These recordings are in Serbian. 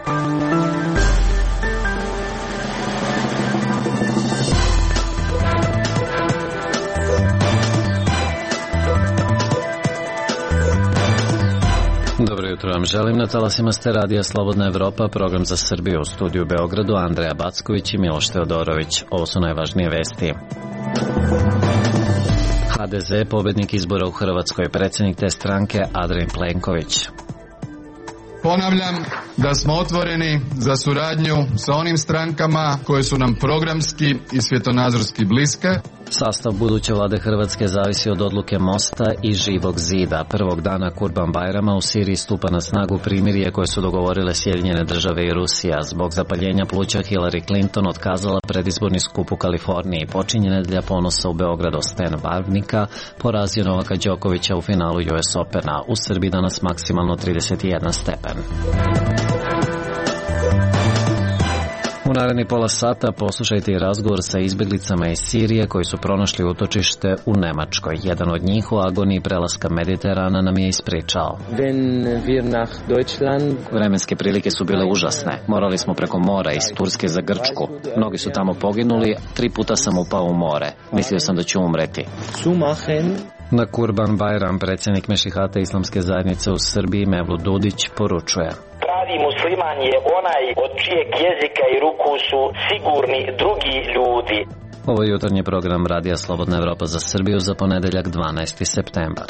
Dobro jutro vam želim, na talasima ste radija Slobodna Evropa, program za Srbiju, u studiju u Beogradu, Andreja Backović i Miloš Teodorović. Ovo su najvažnije vesti. HDZ, pobednik izbora u Hrvatskoj, predsjednik te stranke Andrej Plenković. Ponavljam da smo otvoreni za suradnju sa onim strankama koje su nam programski i svjetonazorski bliske. Sastav buduće vlade Hrvatske zavisi od odluke Mosta i Živog zida. Prvog dana Kurban-Bajrama u Siriji stupa na snagu primirje koje su dogovorile Sjedinjene Države i Rusija. Zbog zapaljenja pluća Hillary Clinton otkazala predizborni skup u Kaliforniji. Počinje nedelja ponosa u Beogradu. Stan Wawrinka porazio Novaka Đokovića u finalu US Opena. U Srbiji danas maksimalno 31 stepen. U naredni pola sata poslušajte i razgovor sa izbjeglicama iz Sirije koji su pronašli utočište u Nemačkoj. Jedan od njih u agoniji prelaska Mediterana nam je ispričao. Vremenske prilike su bile užasne. Morali smo preko mora iz Turske za Grčku. Mnogi su tamo poginuli, 3 puta sam upao u more. Mislio sam da ću umreti. Na Kurban-Bajram predsjednik Mešihata Islamske zajednice u Srbiji Mevlut Dudić poručuje: pravi musliman je onaj od čijeg jezika i ruku su sigurni drugi ljudi. Ovo je jutarnji program Radija Slobodna Evropa za Srbiju za ponedeljak 12. septembar.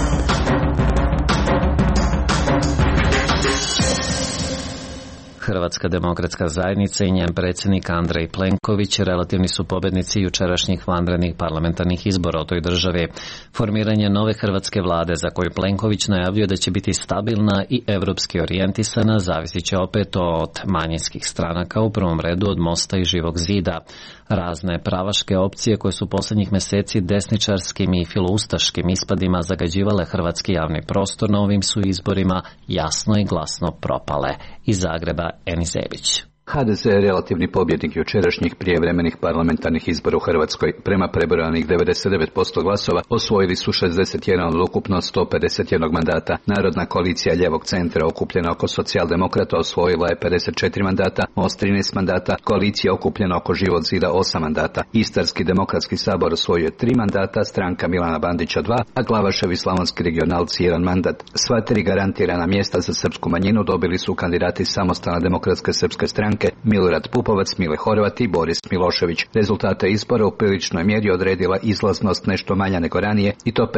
Hrvatska demokratska zajednica i njen predsjednik Andrej Plenković relativni su pobjednici jučerašnjih vanrednih parlamentarnih izbora u toj državi. Formiranje nove hrvatske vlade za koju Plenković najavljuje da će biti stabilna i evropski orijentisana zavisit će opet od manjinskih stranaka, u prvom redu od Mosta i Živog zida. Razne pravaške opcije koje su posljednjih mjeseci desničarskim i filoustaškim ispadima zagađivale hrvatski javni prostor na ovim su izborima jasno i glasno propale. Iz Zagreba Enis Zebić. HDZ je relativni pobjednik jučerašnjih prijevremenih parlamentarnih izbora u Hrvatskoj. Prema prebrojanih 99% glasova osvojili su 61 od ukupno 151 mandata. Narodna koalicija ljevog centra okupljena oko socijaldemokrata osvojila je 54 mandata, Most 13 mandata, koalicija okupljena oko Živog zida 8 mandata. Istarski demokratski sabor osvojio 3 mandata, stranka Milana Bandića 2, a Glavaševi slavonski regionalci 1 mandat. Sva 3 garantirana mjesta za srpsku manjinu dobili su kandidati Samostalne demokratske srpske stranke Milorad Pupovac, Mile Horvat i Boris Milošević. Rezultate izbora u priličnoj mjeri odredila izlaznost nešto manja nego ranije i to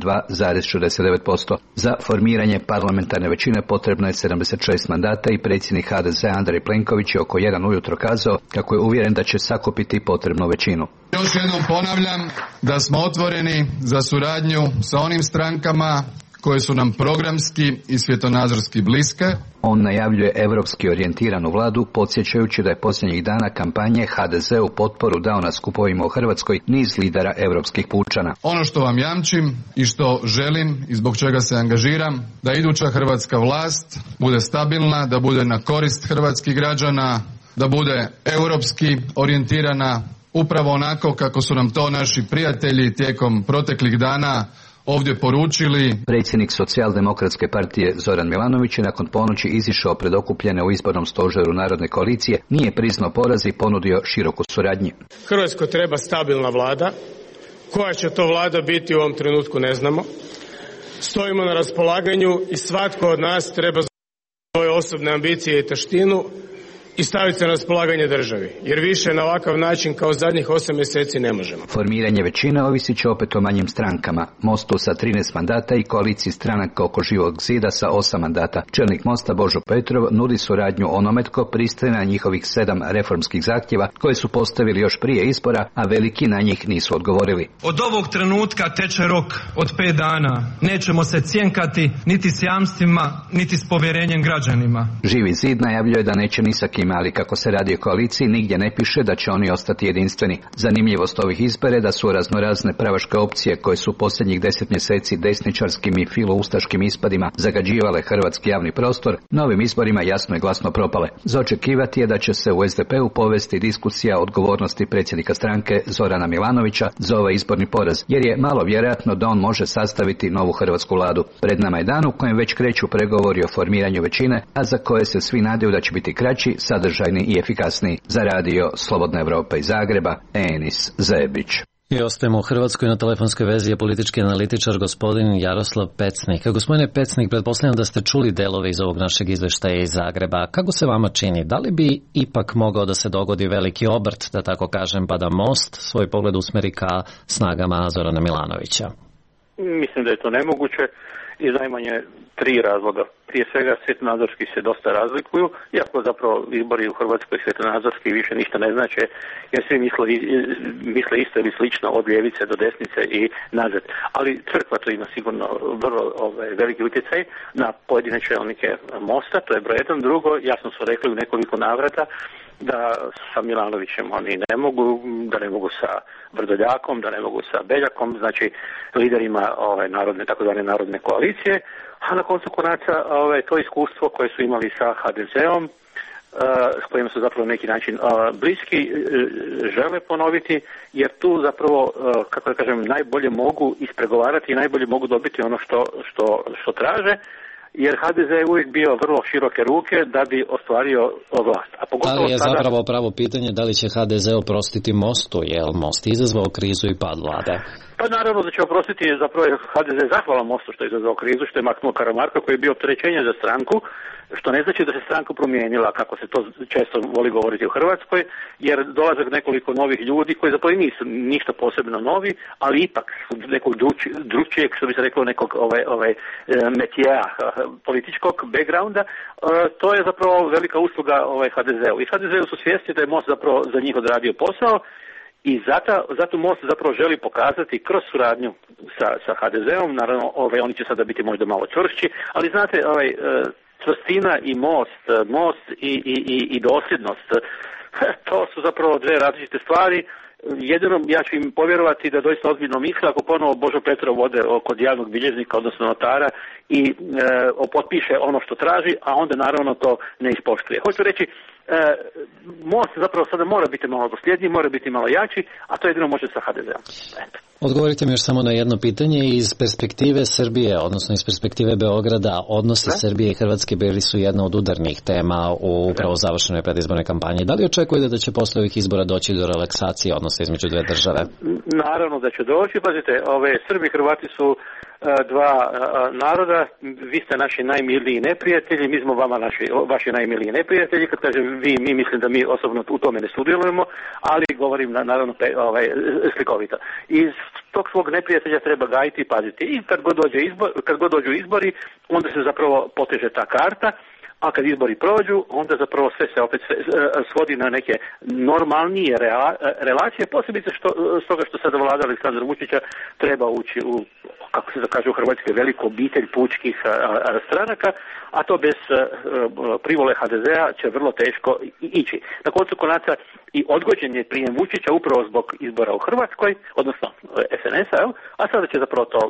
52,69%. Za formiranje parlamentarne većine potrebno je 76 mandata i predsjednik HDZ Andrej Plenković je oko 1 ujutro kazao kako je uvjeren da će sakupiti potrebnu većinu. Još jednom ponavljam da smo otvoreni za suradnju sa onim strankama koje su nam programski i svjetonazorski bliske. On najavljuje evropski orijentiranu vladu, podsjećajući da je posljednjih dana kampanje HDZ-u potporu dao na skupovima u Hrvatskoj niz lidera evropskih pučana. Ono što vam jamčim i što želim i zbog čega se angažiram, da iduća hrvatska vlast bude stabilna, da bude na korist hrvatskih građana, da bude europski orijentirana, upravo onako kako su nam to naši prijatelji tijekom proteklih dana ovdje poručili. Predsjednik Socijaldemokratske partije Zoran Milanović je nakon ponoći izišao pred okupljene u izbornom stožeru Narodne koalicije, nije priznao poraz i ponudio široku suradnju. Hrvatskoj treba stabilna vlada. Koja će to vlada biti u ovom trenutku ne znamo. Stojimo na raspolaganju i svatko od nas treba svoje osobne ambicije i taštinu i staviti se na raspolaganje državi, jer više na ovakav način kao zadnjih 8 mjeseci ne možemo. Formiranje većine ovisit će opet o manjim strankama. Mostu sa 13 mandata i koaliciji stranaka oko Živog zida sa 8 mandata. Čelnik Mosta Božo Petrov nudi suradnju onome tko pristaje na njihovih 7 reformskih zahtjeva koje su postavili još prije izbora, a veliki na njih nisu odgovorili. Od ovog trenutka teče rok od 5 dana. Nećemo se cjenkati niti s jamstvima, niti s povjerenjem građanima. Živi zid najavljuje da neće ni sa kim drugima, ali kako se radi o koaliciji, nigdje ne piše da će oni ostati jedinstveni. Zanimljivost ovih izbora je da su raznorazne pravaške opcije koje su posljednjih 10 mjeseci desničarskim i filoustaškim ispadima zagađivale hrvatski javni prostor, novim izborima jasno i glasno propale. Za očekivati je da će se u SDP-u povesti diskusija o odgovornosti predsjednika stranke Zorana Milanovića za ovaj izborni poraz, jer je malo vjerojatno da on može sastaviti novu hrvatsku vladu. Pred nama je dan u kojem već kreću pregovori o formiranju većine, a za koje se svi nadaju da će biti kraći, sadržajni i efikasniji. Za radio Slobodna Evropa iz Zagreba, Enis Zebić. I ostajemo u Hrvatskoj. Na telefonskoj vezi je politički analitičar gospodin Jaroslav Pecnik. Gospodine Pecnik, pretpostavljam da ste čuli delove iz ovog našeg izveštaja iz Zagreba. Kako se vama čini? Da li bi ipak mogao da se dogodi veliki obrt, da tako kažem, pa da Most svoj pogled usmeri ka snagama Zorana Milanovića? Mislim da je to nemoguće iz najmanje 3 razloga. Prije svega svjetonazorski se dosta razlikuju, iako zapravo izbori u Hrvatskoj svjetonazorski više ništa ne znače, jer svi misle isto ili slično od ljevice do desnice i nazad. Ali crkva to ima sigurno vrlo veliki utjecaj na pojedine čelnike Mosta, to je broj 1. Drugo, jasno su rekli u nekoliko navrata da sa Milanovićem oni ne mogu, da ne mogu sa Vrdoljakom, da ne mogu sa Beljakom, znači liderima takozvane narodne koalicije, a na koncu konaca to iskustvo koje su imali sa HDZ-om, s kojim su zapravo na neki način bliski, žele ponoviti, jer tu zapravo, kako da kažem, najbolje mogu ispregovarati i najbolje mogu dobiti ono što traže, jer HDZ je uvijek bio vrlo široke ruke da bi ostvario vlast. A pogotovo da li je zapravo pravo pitanje da li će HDZ oprostiti Mostu, jer Most izazvao krizu i pad vlade? Pa naravno da će oprostiti, zapravo je HDZ zahvala Mostu što je izazvao krizu, što je maknuo Karamarka koji je bio opterećenje za stranku, što ne znači da se stranka promijenila, kako se to često voli govoriti u Hrvatskoj, jer dolazak nekoliko novih ljudi koji zapravo nisu ništa posebno novi, ali ipak nekog drugčijeg, što bi se reklo, nekog metijeja političkog backgrounda, to je zapravo velika usluga HDZ-u. I HDZ-u su svjesni da je Most zapravo za njih odradio posao, i zato Most zapravo želi pokazati kroz suradnju sa HDZ-om, naravno oni će sada biti možda malo čvršći, ali znate, čvrstina i most i dosljednost, to su zapravo 2 različite stvari. Jedino ja ću im povjerovati da doista ozbiljno misle ako ponovo Božo Petrov ode kod javnog bilježnika, odnosno notara, i potpiše ono što traži, a onda naravno to ne ispoštuje. Hoću reći, Most zapravo sada mora biti malo dosljedniji, mora biti malo jači, a to jedino može sa HDZ-om. Odgovorite mi još samo na jedno pitanje. Iz perspektive Srbije, odnosno iz perspektive Beograda, odnosi Srbije i Hrvatske bili su jedna od udarnih tema u upravo završenoj predizbornoj kampanji. Da li očekujete da će posle ovih izbora doći do relaksacije odnosa između 2 države? Naravno da će doći. Pazite, Srbi i Hrvati su 2 naroda, vi ste naši najmiliji neprijatelji, mi smo vama vaši najmiliji neprijatelji. Kad kažem vi, mi mislim da mi osobno u tome ne sudjelujemo, ali govorim naravno slikovito. Iz tog svog neprijatelja treba gajiti i paziti. I kad god dođu izbori, onda se zapravo poteže ta karta, a kad izbori prođu, onda zapravo sve se opet svodi na neke normalnije relacije, posebice stoga što sada vlada Aleksandra Vučića treba ući u, kako se kaže u Hrvatskoj, veliku obitelj pučkih stranaka, a to bez privole HDZ-a će vrlo teško ići. Na koncu konaca i odgođen je prijem Vučića upravo zbog izbora u Hrvatskoj, odnosno SNS-a, a sada će zapravo to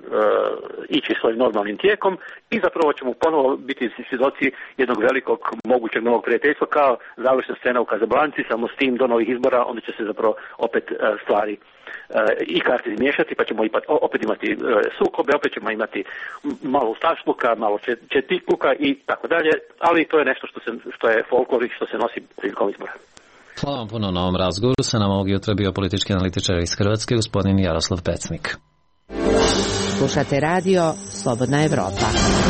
ići svojim normalnim tijekom i zapravo ćemo ponovo biti svjedoci jednog velikog mogućeg novog prijateljstva kao završna scena u Kazablanci, samo s tim do novih izbora, onda će se zapravo opet stvari i karte izmiješati, pa ćemo opet imati sukobe, opet ćemo imati malo ustašluka, malo četnikluka i tako dalje, ali to je nešto što je folklor i što se nosi prilikom izbora. Hvala vam puno na ovom razgovoru. Sa nama ovog jutra bio politički analitičar iz Hrvatske, gospodin Jaroslav Pecnik. Slušate radio Slobodna Evropa.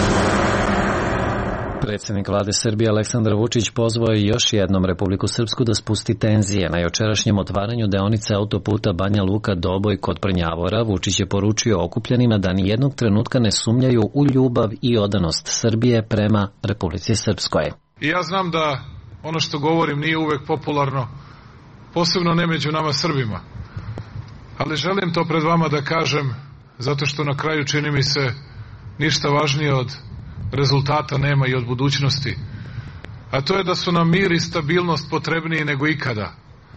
Predsjednik vlade Srbije Aleksandar Vučić pozvao je još jednom Republiku Srpsku da spusti tenzije. Na jučerašnjem otvaranju deonice autoputa Banja Luka-Doboj kod Prnjavora Vučić je poručio okupljenima da ni jednog trenutka ne sumnjaju u ljubav i odanost Srbije prema Republici Srpskoj. I ja znam da ono što govorim nije uvek popularno, posebno ne među nama Srbima. Ali želim to pred vama da kažem, zato što na kraju čini mi se ništa važnije od rezultata nema i od budućnosti. a to je da su nam mir i stabilnost potrebniji nego ikada.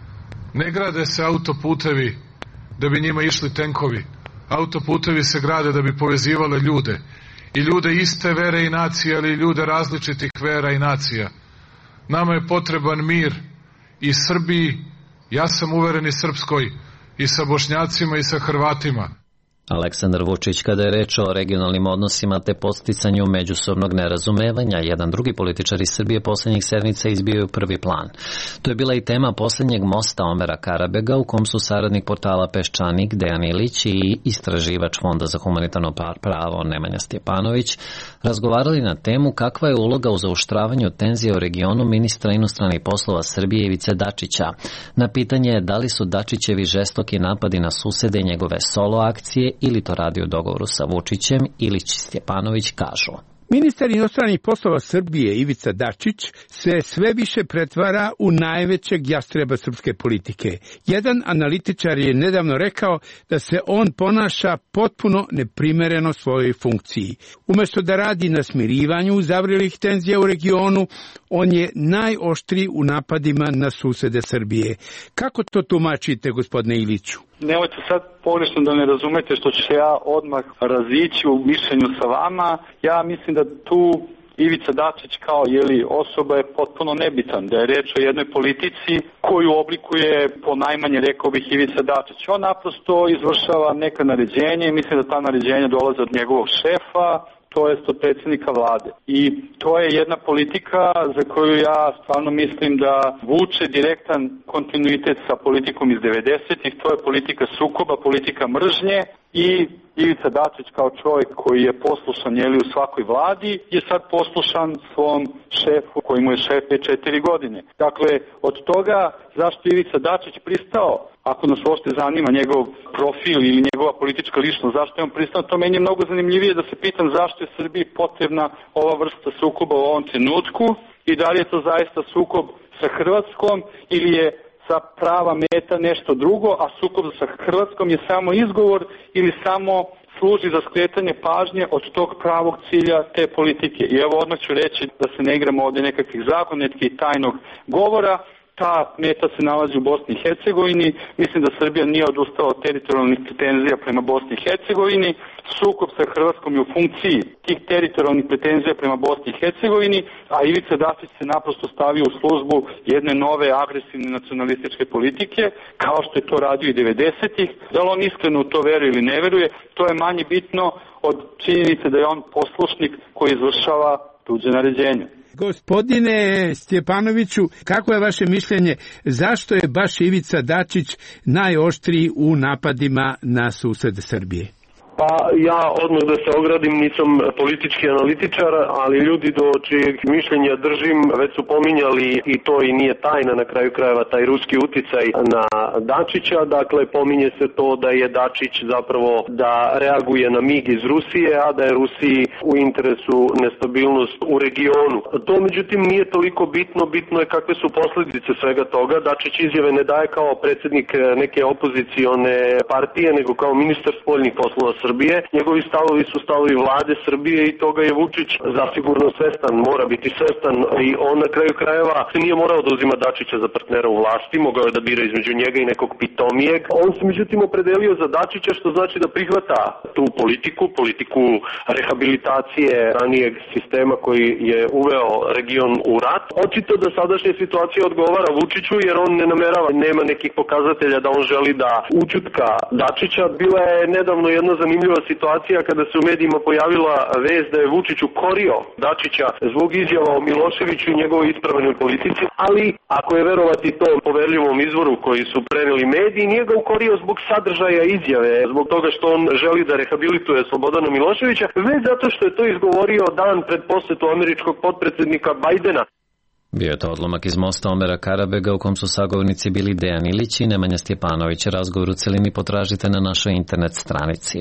Ne grade se autoputevi da bi njima išli tenkovi. Autoputevi se grade da bi povezivale ljude. I ljude iste vere i nacije, ali i ljude različitih vera i nacija. Nama je potreban mir i Srbiji, ja sam uveren i Srpskoj, i sa Bošnjacima i sa Hrvatima. Aleksandar Vučić, kada je reč o regionalnim odnosima te podsticanju međusobnog nerazumevanja, jedan drugi političar iz Srbije poslednjih sedmica izbio je u prvi plan. To je bila i tema poslednjeg mosta Omera Karabega, u kom su saradnik portala Peščanik Dejan Ilić i istraživač Fonda za humanitarno pravo Nemanja Stjepanović razgovarali na temu kakva je uloga u zaoštravanju tenzije u regionu ministra inostranih poslova Srbije Ivice Dačića. Na pitanje da li su Dačićevi žestoki napadi na susede i njegove solo akcije ili to radi u dogovoru sa Vučićem, Ilić i Stjepanović kažu. Ministar inostranih poslova Srbije Ivica Dačić se sve više pretvara u najvećeg jastreba srpske politike. Jedan analitičar je nedavno rekao da se on ponaša potpuno neprimereno svojoj funkciji. Umesto da radi na smirivanju zavrelih tenzija u regionu, on je najoštriji u napadima na susede Srbije. Kako to tumačite, gospodine Iliću? Nemojte sad pogrešno da ne razumete što ću ja odmah razići u mišljenju sa vama. Ja mislim da tu Ivica Dačić kao osoba je potpuno nebitan, da je reč o jednoj politici koju oblikuje po najmanje, rekao bih, Ivica Dačić. On naprosto izvršava neka naređenja i mislim da ta naređenja dolaze od njegovog šefa, to jest od predsjednika vlade. I to je jedna politika za koju ja stvarno mislim da vuče direktan kontinuitet sa politikom iz 90-ih. To je politika sukoba, politika mržnje i Ivica Dačić kao čovjek koji je poslušan u svakoj vladi je sad poslušan svom šefu koji mu je šef 4 godine. Dakle, od toga zašto Ivica Dačić pristao, ako nas uopšte zanima njegov profil ili njegova politička ličnost, zašto je on pristao, to meni je mnogo zanimljivije da se pitam zašto je Srbiji potrebna ova vrsta sukoba u ovom trenutku i da li je to zaista sukob sa Hrvatskom ili je sa prava meta nešto drugo, a sukob sa Hrvatskom je samo izgovor ili samo služi za skretanje pažnje od tog pravog cilja te politike. I evo odmah ću reći da se ne igramo ovdje nekakvih zagonetki i tajnog govora. Ta meta se nalazi u Bosni i Hercegovini. Mislim da Srbija nije odustala od teritorijalnih pretenzija prema Bosni i Hercegovini. Sukob sa Hrvatskom je u funkciji tih teritorijalnih pretenzija prema Bosni i Hercegovini, a Ivica Dačić se naprosto stavio u službu jedne nove agresivne nacionalističke politike, kao što je to radio i 90-ih. Da li on iskreno u to veruje ili ne veruje, to je manje bitno od činjenice da je on poslušnik koji izvršava tuđe naređenje. Gospodine Stjepanoviću, kako je vaše mišljenje, zašto je baš Ivica Dačić najoštriji u napadima na susede Srbije? Pa ja odmah da se ogradim, nisam politički analitičar, ali ljudi do čijeg mišljenja držim već su pominjali, i to i nije tajna na kraju krajeva, taj ruski uticaj na Dačića. Dakle, pominje se to da je Dačić zapravo da reaguje na mig iz Rusije, a da je Rusiji u interesu nestabilnost u regionu. To međutim nije toliko bitno, bitno je kakve su posljedice svega toga. Dačić izjave ne daje kao predsjednik neke opozicione partije, nego kao ministar spoljnih poslova Srbije. Njegovi stavovi su stavovi vlade Srbije i toga je Vučić zasigurno svestan, mora biti svestan i on na kraju krajeva se nije morao da uzima Dačića za partnera u vlasti, mogao je da bira između njega i nekog pitomijeg. On se međutim opredelio za Dačića, što znači da prihvata tu politiku rehabilitacije ranijeg sistema koji je uveo region u rat. Očito da sadašnja situacija odgovara Vučiću jer on ne namerava, nema nekih pokazatelja da on želi da ućutka Dačića. Bila je nedavno jedna zanimljiva situacija kada se u medijima pojavila vest da je Vučić ukorio Dačića zbog izjava o Miloševiću i njegovoj ispravanoj politici, ali ako je verovati tom poverljivom izvoru koji su preneli mediji, nije ga ukorio zbog sadržaja izjave, zbog toga što on želi da rehabilituje Slobodana Miloševića, već zato što je to izgovorio dan pred posetu američkog potpredsjednika Bajdena. Bio je to odlomak iz mosta Omera Karabega u kom su sagovornici bili Dejan Ilić i Nemanja Stjepanović. Razgovor u celini potražite na našoj internet stranici.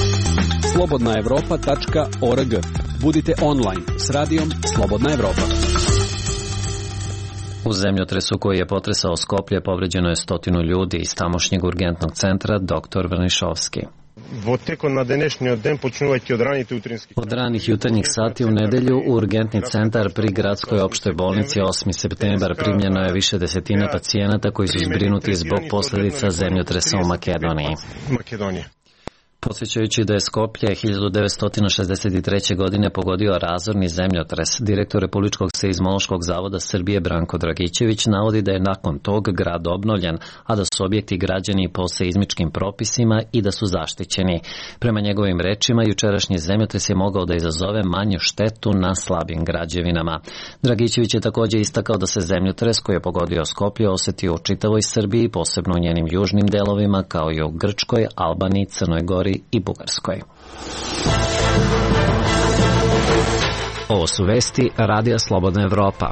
slobodnaevropa.org. Budite online s radijom Slobodna Evropa. U zemljotresu koji je potresao Skoplje povređeno je 100 ljudi iz tamošnjeg urgentnog centra Dr. Vrnišovski. Od ranih jutarnjih sati u nedelju u urgentni centar pri gradskoj opštoj bolnici 8. septembar primljeno je više desetina pacijenata koji su zbrinuti zbog posljedica zemljotresa u Makedoniji. Podsjećajući da je Skoplje 1963. godine pogodio razorni zemljotres, direktor Republičkog seizmološkog zavoda Srbije Branko Dragićević navodi da je nakon tog grad obnovljen, a da su objekti građeni po seizmičkim propisima i da su zaštićeni. Prema njegovim rečima, jučerašnji zemljotres je mogao da izazove manju štetu na slabim građevinama. Dragićević je također istakao da se zemljotres koji je pogodio Skoplje osetio u čitavoj Srbiji, posebno u njenim južnim delovima, kao i u Grčkoj, Albaniji, Crnoj Gori i Bugarskoj. Ovo su vesti Radija Slobodna Evropa.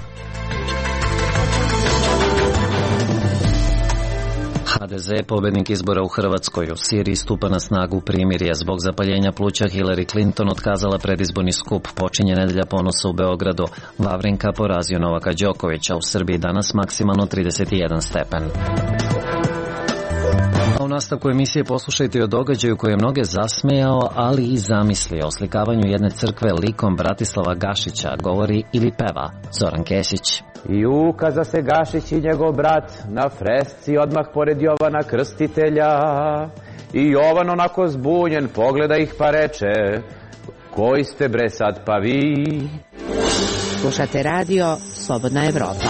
HDZ, pobednik izbora u Hrvatskoj, u Siriji stupa na snagu primirje. Zbog zapaljenja pluća Hillary Clinton otkazala predizborni skup. Počinje nedelja ponosa u Beogradu. Vavrinka porazio Novaka Đokovića. U Srbiji danas maksimalno 31 stepen. U nastavku emisije poslušajte o događaju koji je mnoge zasmejao, ali i zamislio. O slikavanju jedne crkve likom Bratislava Gašića govori ili peva Zoran Kesić. I ukaza se Gašić i njegov brat na fresci odmah pored Jovana Krstitelja. I Jovan onako zbunjen pogleda ih pa reče: koji ste bre sad pa vi? Slušate radio Slobodna Evropa.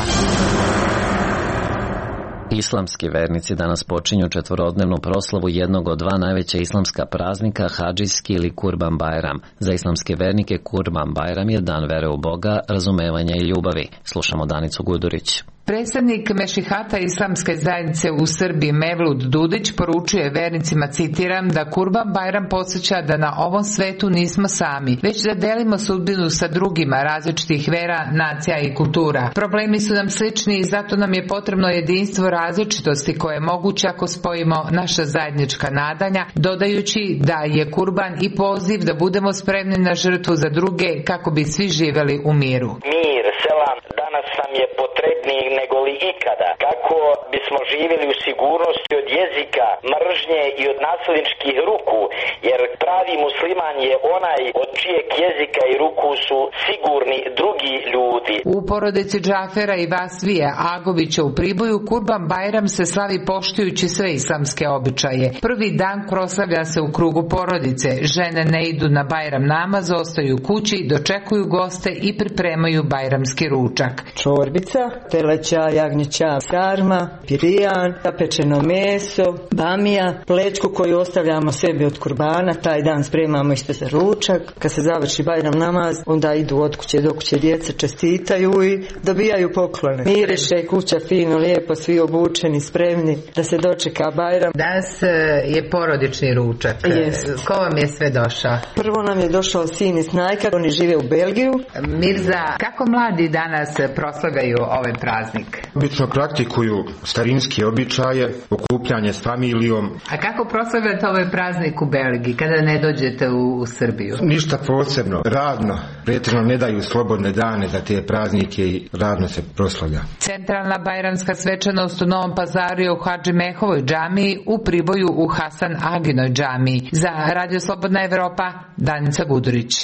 Islamski vernici danas počinju četvorodnevnu proslavu jednog od dva najveća islamska praznika, hadžijski ili Kurban Bajram. Za islamske vernike Kurban Bajram je dan vere u Boga, razumevanja i ljubavi. Slušamo Danicu Gudurić. Predstavnik Mešihata islamske zajednice u Srbiji Mevlud Dudić poručuje vernicima, citiram, da Kurban Bajram podsjeća da na ovom svetu nismo sami, već da delimo sudbinu sa drugima različitih vera, nacija i kultura. Problemi su nam slični i zato nam je potrebno jedinstvo različitosti koje je moguće ako spojimo naša zajednička nadanja, dodajući da je kurban i poziv da budemo spremni na žrtvu za druge kako bi svi živeli u miru. Mir, selam, danas nam je potrebniji nego li ikada. Kako bismo živjeli u sigurnosti od jezika, mržnje i od nasilničkih ruku, jer pravi musliman je onaj od čijeg jezika i ruku su sigurni drugi ljudi. U porodici Džafera i Vasvija Agovića u Priboju Kurban Bajram se slavi poštujući sve islamske običaje. Prvi dan proslavlja se u krugu porodice. Žene ne idu na Bajram namaz, ostaju kući, dočekuju goste i pripremaju bajramski ručak. Čorbica, teleća, jagnjeća, sarma, pirijan, zapečeno meso, bamija, plečku koju ostavljamo sebi od kurbana, taj dan spremamo isto za ručak. Kad se završi Bajram namaz, onda idu od kuće do kuće, djeca čestitaju i dobijaju poklone. Miriše kuća fino, lijepo, svi obučeni, spremni da se dočeka Bajram. Danas je porodični ručak. Yes. Ko vam je sve došao? Prvo nam je došao sin iz Snajka, oni žive u Belgiju. Mirza, kako mladi danas proslavljaju ovaj praznik? Obično praktikuju starinske običaje, okupljanje s familijom. A kako proslavljate ovaj praznik u Belgiji kada ne dođete u Srbiju? Ništa posebno, radno. Pretežno ne daju slobodne dane za te praznike i radno se proslavlja. Centralna bajramska svečanost u Novom Pazaru je u Hadži Mehovoj džamiji, u Priboju u Hasan Aginoj džamiji. Za Radio Slobodna Evropa, Danica Gudurić.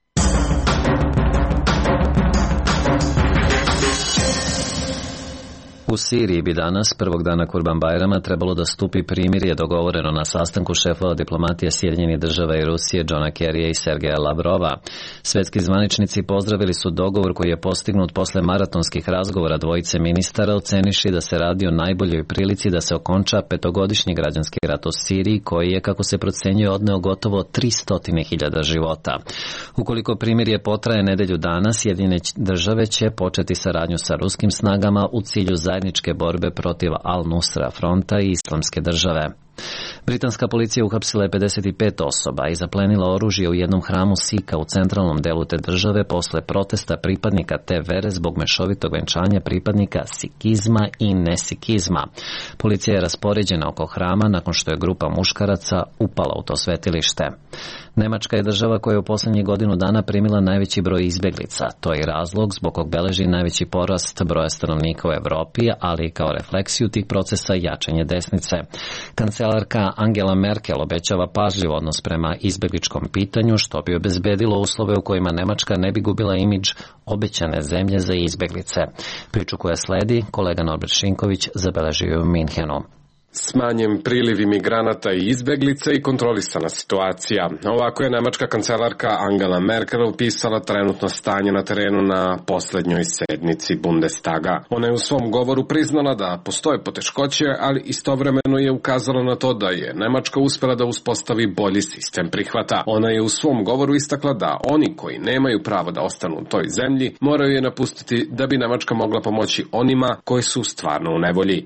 U Siriji bi danas, prvog dana Kurban Bajrama, trebalo da stupi primirje dogovoreno na sastanku šefova diplomatije Sjedinjenih država i Rusije, Johna Kerrya i Sergeja Lavrova. Svetski zvaničnici pozdravili su dogovor koji je postignut posle maratonskih razgovora dvojice ministara, oceniši da se radi o najboljoj prilici da se okonča petogodišnji građanski rat u Siriji, koji je, kako se procenjuje, odneo gotovo 300.000 života. Ukoliko primirje potraje nedelju dana, Sjedinjene države će početi saradnju sa ruskim snagama u cilju zajedničke borbe protiv Al-Nusra fronta i Islamske države. Britanska policija uhapsila je 55 osoba i zaplenila oružje u jednom hramu Sika u centralnom delu te države posle protesta pripadnika te vere zbog mešovitog venčanja pripadnika sikizma i nesikizma. Policija je raspoređena oko hrama nakon što je grupa muškaraca upala u to svetilište. Nemačka je država koja je u posljednjih godinu dana primila najveći broj izbjeglica. To je razlog zbog kog beleži najveći porast broja stanovnika u Evropi, ali i kao refleksiju tih procesa jačanje desnice. Kancelarka Angela Merkel obećava pažljiv odnos prema izbegličkom pitanju, što bi obezbedilo uslove u kojima Nemačka ne bi gubila imidž obećane zemlje za izbeglice. Priču koja sledi, kolega Norbert Šinković zabeležio u Minhenu. Smanjen priliv imigranata i izbeglica i kontrolisana situacija. Ovako je nemačka kancelarka Angela Merkel opisala trenutno stanje na terenu na poslednjoj sednici Bundestaga. Ona je u svom govoru priznala da postoje poteškoće, ali istovremeno je ukazala na to da je Nemačka uspela da uspostavi bolji sistem prihvata. Ona je u svom govoru istakla da oni koji nemaju pravo da ostanu u toj zemlji moraju je napustiti da bi Nemačka mogla pomoći onima koji su stvarno u nevolji.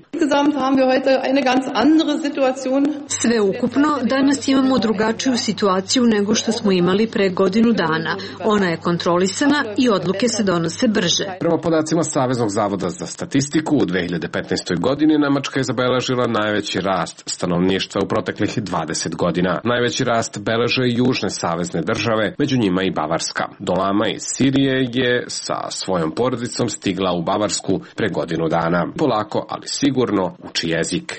Sve ukupno, danas imamo drugačiju situaciju nego što smo imali pre godinu dana. Ona je kontrolisana i odluke se donose brže. Prema podacima Saveznog zavoda za statistiku, u 2015. godini Nemačka je zabeležila najveći rast stanovništva u proteklih 20 godina. Najveći rast beleže južne savezne države, među njima i Bavarska. Dolama iz Sirije je sa svojom porodicom stigla u Bavarsku pre godinu dana. Polako, ali sigurno uči jezik.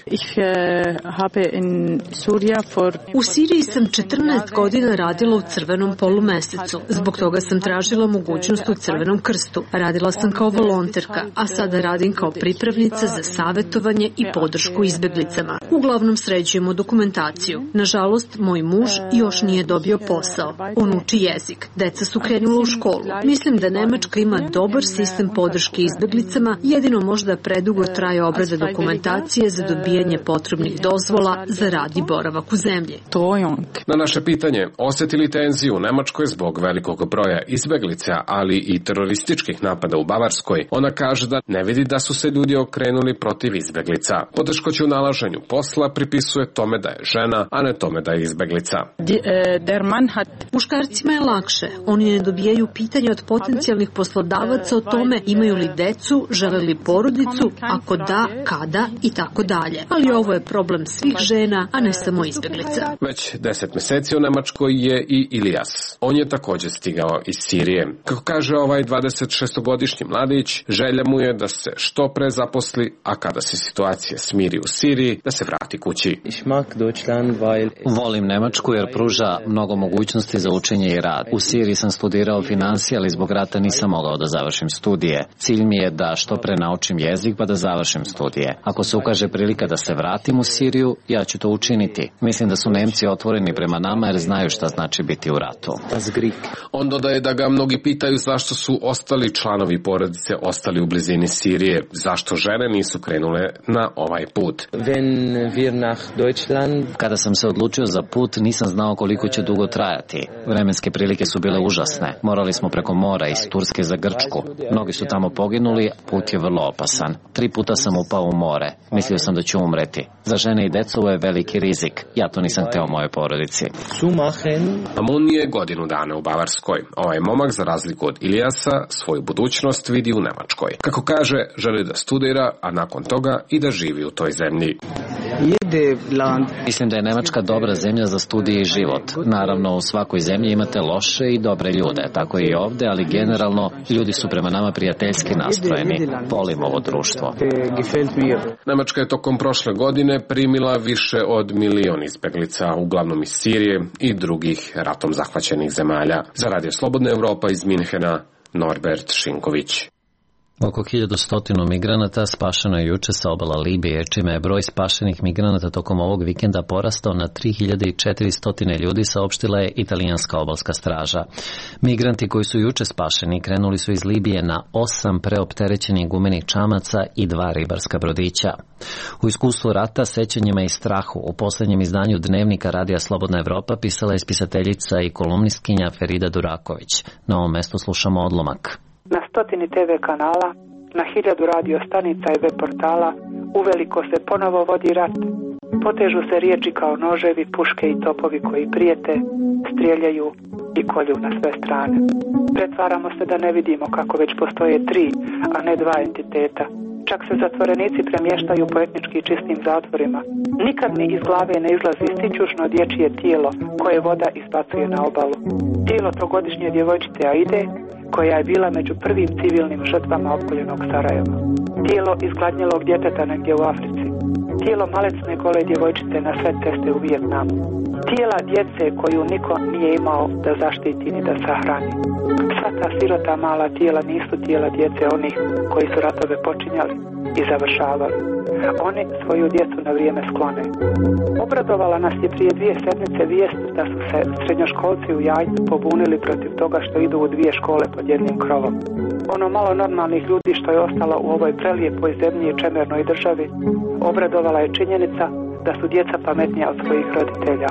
U Siriji sam 14 godina radila u Crvenom polumesecu. Zbog toga sam tražila mogućnost u Crvenom krstu. Radila sam kao volonterka, a sada radim kao pripravnica za savjetovanje i podršku izbeglicama. Uglavnom sređujemo dokumentaciju. Nažalost, moj muž još nije dobio posao. On uči jezik. Deca su krenula u školu. Mislim da Nemačka ima dobar sistem podrške izbeglicama, jedino možda predugo traje obrada dokumentacije za dobijanje potrebnih dozvola za rad i boravak u zemlji. Na naše pitanje, osjeti li tenziju u Nemačkoj zbog velikog broja izbeglica, ali i terorističkih napada u Bavarskoj, ona kaže da ne vidi da su se ljudi okrenuli protiv izbeglica. Poteškoće u nalaženju posla pripisuje tome da je žena, a ne tome da je izbeglica. Muškarcima je lakše. Oni ne dobijaju pitanja od potencijalnih poslodavaca o tome imaju li decu, žele li porodicu, ako da, kada i tako dalje. Ali ovo je problem svih žena, a ne samo izbeglica. Već 10 meseci u Nemačkoj je i Ilijas. On je također stigao iz Sirije. Kako kaže ovaj 26-godišnji mladić, želja mu je da se što pre zaposli, a kada se situacija smiri u Siriji, da se vrati kući. Volim Nemačku jer pruža mnogo mogućnosti za učenje i rad. U Siriji sam studirao finansije, ali zbog rata nisam mogao da završim studije. Cilj mi je da što pre naučim jezik pa da završim studije. Ako se ukaže prilika da se vratim u Siriju, ja ću to učiniti. Mislim da su Nemci otvoreni prema nama jer znaju šta znači biti u ratu. On dodaje da ga mnogi pitaju zašto su ostali članovi porodice ostali u blizini Sirije, zašto žene nisu krenule na ovaj put. Kada sam se odlučio za put, nisam znao koliko će dugo trajati. Vremenske prilike su bile užasne. Morali smo preko mora iz Turske za Grčku. Mnogi su tamo poginuli, put je vrlo opasan. 3 puta sam upao u more. Mislio sam da ću umreti. Za žene i decu ovo je veliki rizik. Ja to nisam hteo mojoj porodici. Amun je godinu dana u Bavarskoj. Ovaj momak, za razliku od Ilijasa, svoju budućnost vidi u Nemačkoj. Kako kaže, želi da studira, a nakon toga i da živi u toj zemlji. Mislim da je Nemačka dobra zemlja za studije i život. Naravno, u svakoj zemlji imate loše i dobre ljude, tako i ovde, ali generalno ljudi su prema nama prijateljski nastrojeni. Volim ovo društvo. Nemačka je tokom prošle godine primila više od 1 milion izbeglica, uglavnom iz Sirije i drugih ratom zahvaćenih zemalja. Za Radio Slobodna Evropa iz Minhena, Norbert Šinković. Oko 1100 migranata spašeno je juče sa obala Libije, čime je broj spašenih migranata tokom ovog vikenda porastao na 3400 ljudi, saopštila je italijanska obalska straža. Migranti koji su juče spašeni krenuli su iz Libije na 8 preopterećenih gumenih čamaca i 2 ribarska brodića. U iskustvu rata, sećanjima i strahu u poslednjem izdanju dnevnika Radija Slobodna Evropa pisala je spisateljica i kolumnistkinja Ferida Duraković. Na ovom mestu slušamo odlomak. Na 100 TV kanala, na 1000 radio stanica i web portala uveliko se ponovo vodi rat. Potežu se riječi kao noževi, puške i topovi koji prijete, strijeljaju i kolju na sve strane. Pretvaramo se da ne vidimo kako već postoje 3, a ne 2 entiteta. Čak se zatvorenici premještaju po etnički čistim zatvorima. Nikad mi iz glave ne izlazi sićušno dječje tijelo koje voda izbacuje na obalu. Tijelo trogodišnje djevojčice Aide, koja je bila među prvim civilnim žrtvama opkoljenog Sarajeva. Tijelo izgladnjelog djeteta negdje u Africi. Tijelo malecne gole djevojčice na sve ceste u Vijetnamu. Tijela djece koju niko nije imao da zaštiti ni da sahrani. Sva ta sirota mala tijela nisu tijela djece onih koji su ratove počinjali i završavali. Oni svoju djecu na vrijeme sklone. Obradovala nas je prije 2 sedmice vijest da su se srednjoškolci u Jajcu pobunili protiv toga što idu u 2 škole pod jednim krovom. Ono malo normalnih ljudi što je ostalo u ovoj prelijepoj zemlji i čemernoj državi, obradovala je činjenica da su djeca pametnija od svojih roditelja.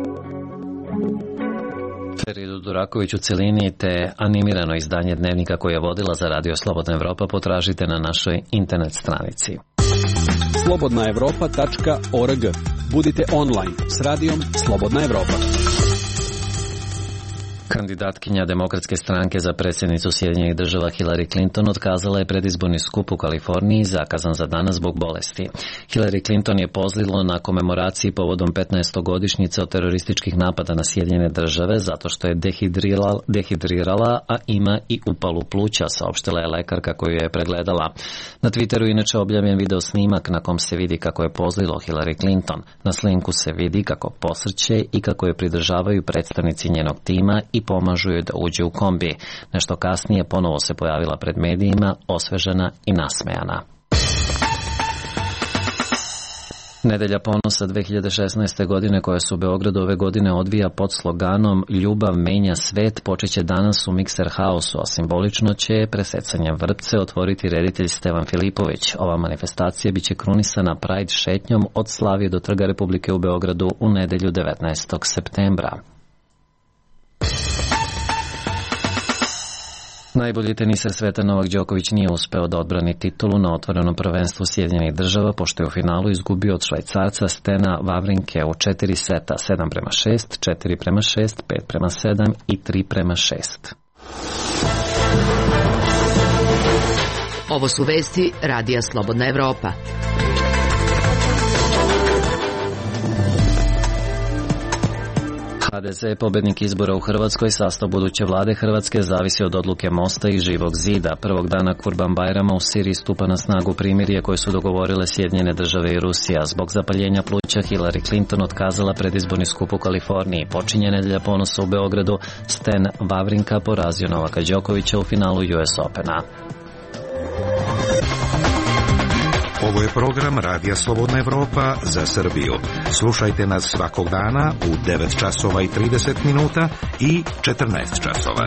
Feridu Duraković u celini te animirano izdanje dnevnika koje je vodila za Radio Slobodna Evropa potražite na našoj internet stranici. slobodnaevropa.org. Budite online s radijom Slobodna Evropa. Kandidatkinja Demokratske stranke za predsjednicu Sjedinjenih Država Hillary Clinton otkazala je predizborni skup u Kaliforniji zakazan za danas zbog bolesti. Hillary Clinton je pozlilo na komemoraciji povodom 15-godišnjice od terorističkih napada na Sjedinjene Države zato što je dehidrirala, a ima i upalu pluća, saopštila je lekarka koju je pregledala. Na Twitteru inače objavljen video snimak na kom se vidi kako je pozlilo Hillary Clinton. Na slinku se vidi kako posrće i kako je pridržavaju predstavnici njenog tima i pomažu joj da uđe u kombi. Nešto kasnije ponovo se pojavila pred medijima, osvežena i nasmejana. Nedelja ponosa 2016. godine koja se u Beogradu ove godine odvija pod sloganom Ljubav menja svet počeće danas u Mikser Hausu, a simbolično će presecanjem vrpce otvoriti reditelj Stevan Filipović. Ova manifestacija biće krunisana Pride šetnjom od Slavije do Trga Republike u Beogradu u nedelju 19. septembra. Najbolji teniser sveta Novak Đoković nije uspeo da odbrani titulu na otvorenom prvenstvu Sjedinjenih Država, pošto je u finalu izgubio od Švajcarca Stena Wawrinke u 4 seta, 7:6, 4:6, 5:7 i 3:6. Ovo su vesti Radija Slobodna Evropa. HDZ je pobednik izbora u Hrvatskoj, sastav buduće vlade Hrvatske zavisi od odluke Mosta i Živog zida. Prvog dana Kurban-Bajrama u Siriji stupa na snagu primirje koje su dogovorile Sjedinjene Države i Rusija. Zbog zapaljenja pluća Hillary Clinton otkazala predizborni skup u Kaliforniji. Počinje nedelja ponosa u Beogradu, Stan Wawrinka porazio Novaka Đokovića u finalu US Opena. Ovo je program Radija Slobodna Evropa za Srbiju. Slušajte nas svakog dana u 9 časova i 30 minuta i 14 časova.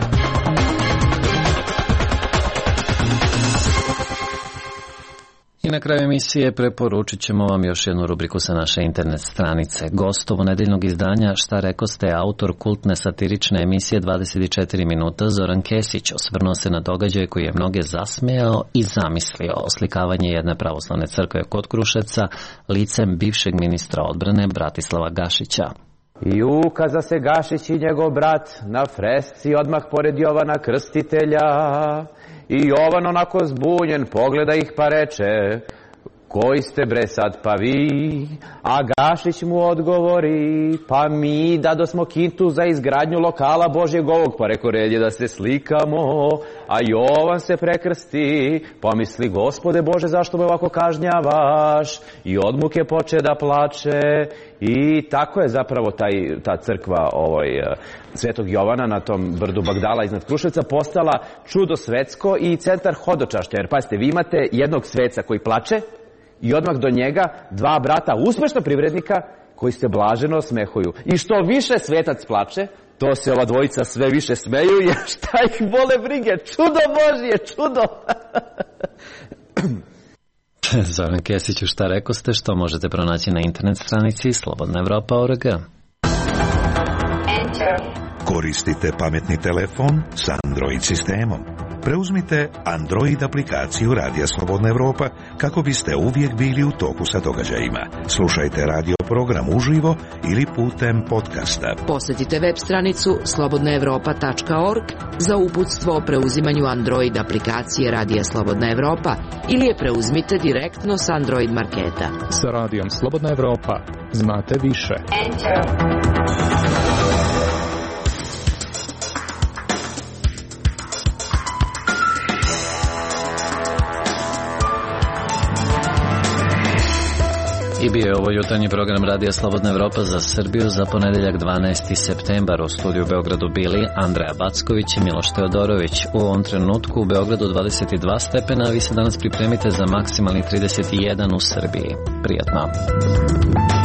I na kraju emisije preporučit ćemo vam još jednu rubriku sa naše internet stranice. Gostovo nedeljnog izdanja Šta rekoste, autor kultne satirične emisije 24 minuta Zoran Kesić osvrnuo se na događaj koji je mnoge zasmejao i zamislio. Oslikavanje jedne pravoslavne crkve kod Kruševca licem bivšeg ministra odbrane Bratislava Gašića. I ukaza se Gašić i njegov brat na fresci odmah pored Jovana Krstitelja. I Jovan onako zbunjen pogleda ih pa reče: koji ste bre sad pa vi? A Gašić mu odgovori: pa mi dado smo kintu za izgradnju lokala Božjeg ovog. Pa reko, red je da se slikamo. A Jovan se prekrsti, pomisli: Gospode Bože, zašto me ovako kažnjavaš? I od muke poče da plače. I tako je zapravo ta crkva Svetog Jovana na tom brdu Bagdala iznad Kruševca postala čudo svetsko i centar hodočašća. Jer pazite, vi imate jednog sveca koji plače i odmah do njega 2 brata uspešna privrednika koji se blaženo smehuju. I što više svetac plače, to se ova dvojica sve više smeju, jer šta ih bole brige, čudo Božje, čudo! Zoran Kesiću, šta rekoste, što možete pronaći na internet stranici slobodnaevropa.org. Koristite pametni telefon s Android sistemom. Preuzmite Android aplikaciju Radija Slobodna Evropa kako biste uvijek bili u toku sa događajima. Slušajte radio program uživo ili putem podcasta. Posjetite web stranicu slobodnaevropa.org za uputstvo o preuzimanju Android aplikacije Radija Slobodna Evropa ili je preuzmite direktno s Android marketa. Sa Radijom Slobodna Evropa znate više. I bio je ovo jutarnji program Radija Slobodna Evropa za Srbiju za ponedeljak 12. septembar. U studiju u Beogradu bili Andreja Backović i Miloš Teodorović. U ovom trenutku u Beogradu 22 stepena, a vi se danas pripremite za maksimalni 31 u Srbiji. Prijatno.